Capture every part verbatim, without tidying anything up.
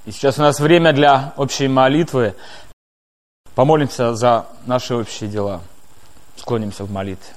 И сейчас у нас время для общей молитвы. Помолимся за наши общие дела. Склонимся в молитве.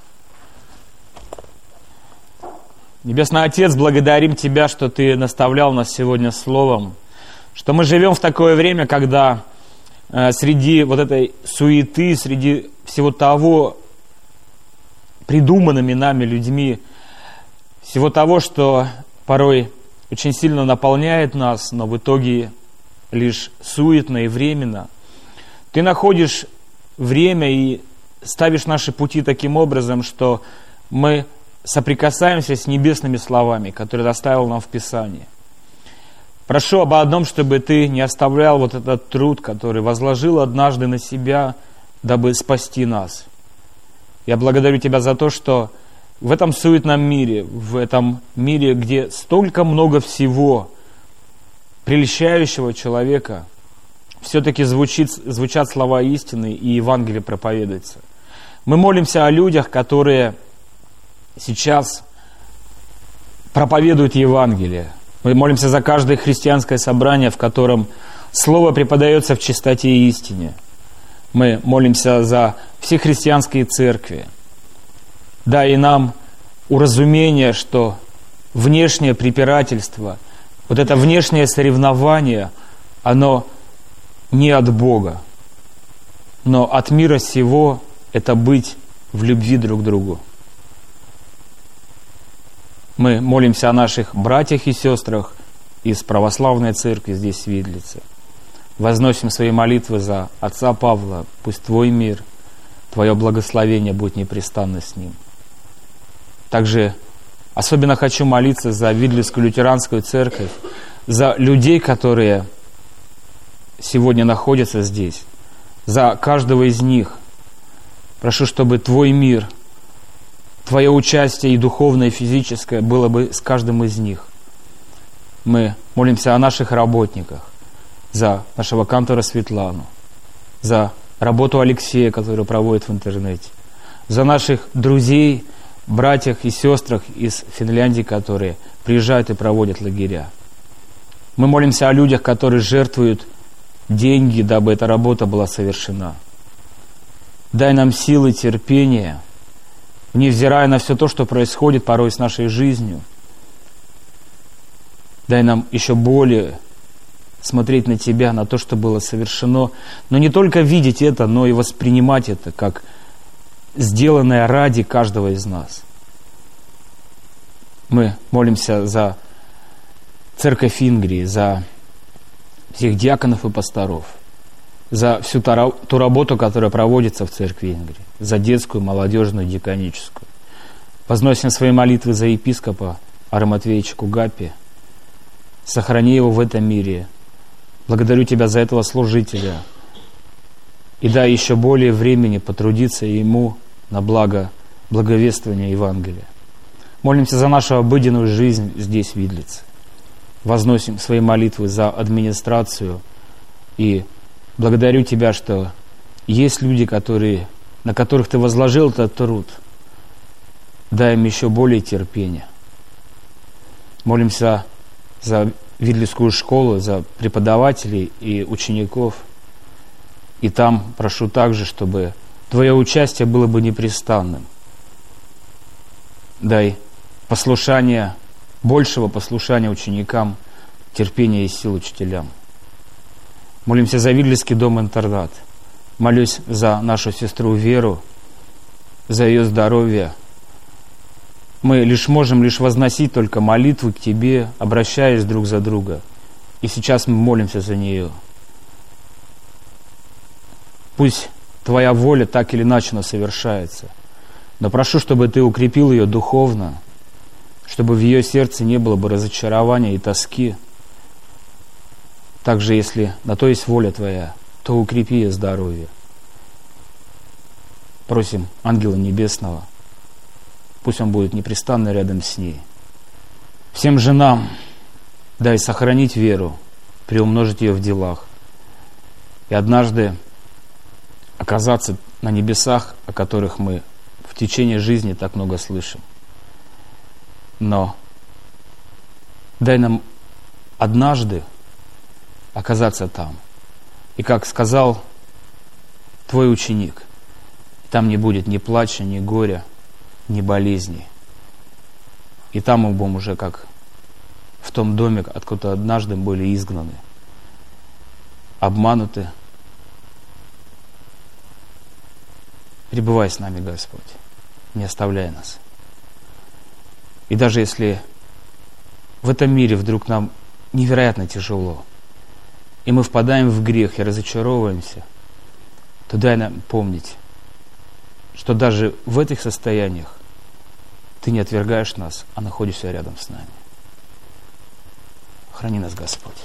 Небесный Отец, благодарим Тебя, что Ты наставлял нас сегодня словом, что мы живем в такое время, когда э, среди вот этой суеты, среди всего того, придуманными нами людьми, всего того, что порой очень сильно наполняет нас, но в итоге лишь суетно и временно. Ты находишь время и ставишь наши пути таким образом, что мы соприкасаемся с небесными словами, которые оставил нам в Писании. Прошу об одном, чтобы Ты не оставлял вот этот труд, который возложил однажды на себя, дабы спасти нас. Я благодарю Тебя за то, что в этом суетном мире, в этом мире, где столько много всего, прельщающего человека, все-таки звучит, звучат слова истины и Евангелие проповедуется. Мы молимся о людях, которые сейчас проповедуют Евангелие. Мы молимся за каждое христианское собрание, в котором Слово преподается в чистоте и истине. Мы молимся за все христианские церкви. Дай и нам уразумение, что внешнее препирательство, вот это внешнее соревнование, оно не от Бога, но от мира сего это быть в любви друг к другу. Мы молимся о наших братьях и сестрах из православной церкви здесь, в Видлице. Возносим свои молитвы за отца Павла. Пусть Твой мир, Твое благословение будет непрестанно с ним. Также особенно хочу молиться за Видлицкую лютеранскую церковь, за людей, которые сегодня находятся здесь, за каждого из них. Прошу, чтобы Твой мир, Твое участие и духовное, и физическое было бы с каждым из них. Мы молимся о наших работниках, за нашего кантора Светлану, за работу Алексея, который проводит в интернете, за наших друзей, братьях и сестрах из Финляндии, которые приезжают и проводят лагеря. Мы молимся о людях, которые жертвуют деньги, дабы эта работа была совершена. Дай нам силы, терпения, невзирая на все то, что происходит порой с нашей жизнью. Дай нам еще более смотреть на Тебя, на то, что было совершено, но не только видеть это, но и воспринимать это как сделанное ради каждого из нас. Мы молимся за церковь Ингрии, за всех диаконов и пасторов, за всю ту работу, которая проводится в церкви Ингрии, за детскую, молодежную, диаконическую. Возносим свои молитвы за епископа Ара Матвеевича Кугапи. Сохрани его в этом мире. Благодарю Тебя за этого служителя. И дай еще более времени потрудиться ему на благо благовествования Евангелия. Молимся за нашу обыденную жизнь здесь, в Видлице. Возносим свои молитвы за администрацию. И благодарю Тебя, что есть люди, которые, на которых Ты возложил этот труд. Дай им еще более терпения. Молимся за Видлицкую школу, за преподавателей и учеников. И там прошу также, чтобы Твое участие было бы непрестанным. Дай послушание, большего послушания ученикам, терпения и сил учителям. Молимся за Видлицкий дом-интернат. Молюсь за нашу сестру Веру, за ее здоровье. Мы лишь можем лишь возносить только молитвы к Тебе, обращаясь друг за друга. И сейчас мы молимся за нее. Пусть Твоя воля так или иначе она совершается. Но прошу, чтобы Ты укрепил ее духовно, чтобы в ее сердце не было бы разочарования и тоски. Также, если на то есть воля Твоя, то укрепи ее здоровье. Просим Ангела Небесного, пусть он будет непрестанно рядом с ней. Всем женам дай сохранить веру, приумножить ее в делах. И однажды оказаться на небесах, о которых мы в течение жизни так много слышим. Но дай нам однажды оказаться там. И как сказал твой ученик, там не будет ни плача, ни горя, ни болезни. И там мы будем уже как в том доме, откуда однажды были изгнаны, обмануты. Пребывай с нами, Господь, не оставляй нас. И даже если в этом мире вдруг нам невероятно тяжело, и мы впадаем в грех и разочаровываемся, то дай нам помнить, что даже в этих состояниях Ты не отвергаешь нас, а находишься рядом с нами. Храни нас, Господь.